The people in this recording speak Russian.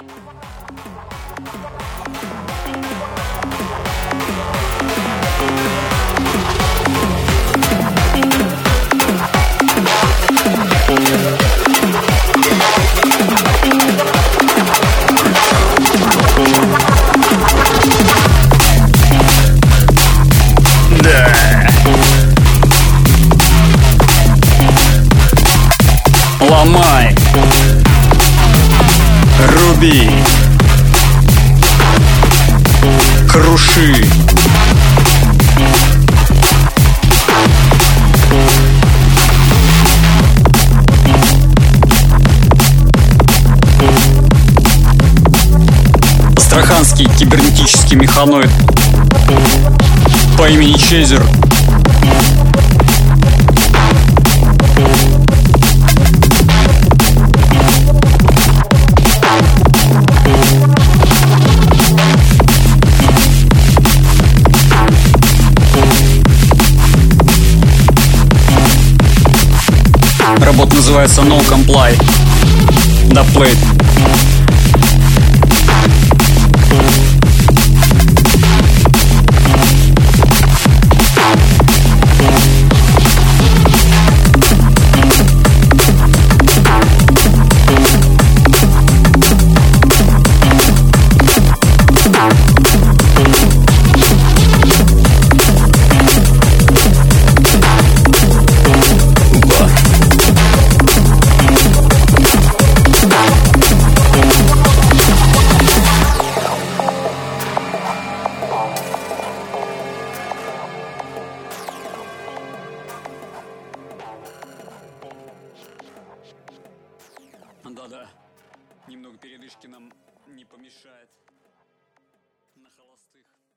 Ломай, руби, круши. Астраханский кибернетический механоид по имени Чезер. Работа называется No Comply. Dubplate. Да-да, немного передышки нам не помешает на холостых.